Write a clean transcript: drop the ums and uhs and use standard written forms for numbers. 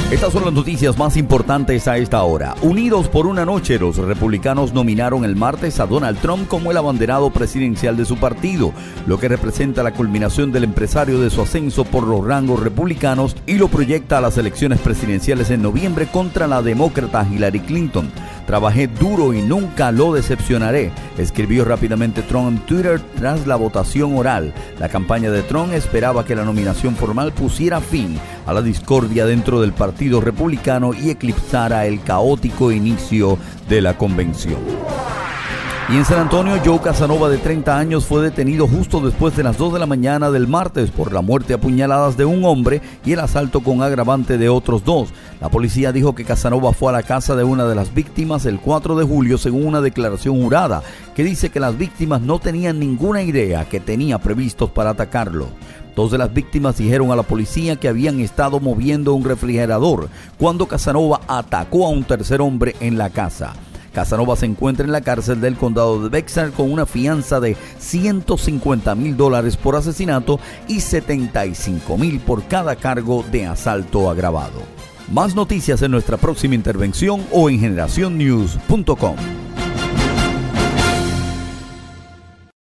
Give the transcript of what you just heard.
Estas son las noticias más importantes a esta hora. Unidos por una noche, los republicanos nominaron el martes a Donald Trump como el abanderado presidencial de su partido, lo que representa la culminación del empresario de su ascenso por los rangos republicanos y lo proyecta a las elecciones presidenciales en noviembre contra la demócrata Hillary Clinton. Trabajé duro y nunca lo decepcionaré, escribió rápidamente Trump en Twitter tras la votación oral. La campaña de Trump esperaba que la nominación formal pusiera fin a la discordia dentro del Partido Republicano y eclipsara el caótico inicio de la convención. Y en San Antonio, Joe Casanova, de 30 años, fue detenido justo después de las 2 de la mañana del martes por la muerte a puñaladas de un hombre y el asalto con agravante de otros 2. La policía dijo que Casanova fue a la casa de una de las víctimas el 4 de julio, según una declaración jurada, que dice que las víctimas no tenían ninguna idea que tenía previstos para atacarlo. 2 de las víctimas dijeron a la policía que habían estado moviendo un refrigerador cuando Casanova atacó a un tercer hombre en la casa. Casanova se encuentra en la cárcel del condado de Bexar con una fianza de $150,000 por asesinato y $75,000 por cada cargo de asalto agravado. Más noticias en nuestra próxima intervención o en generacionnews.com.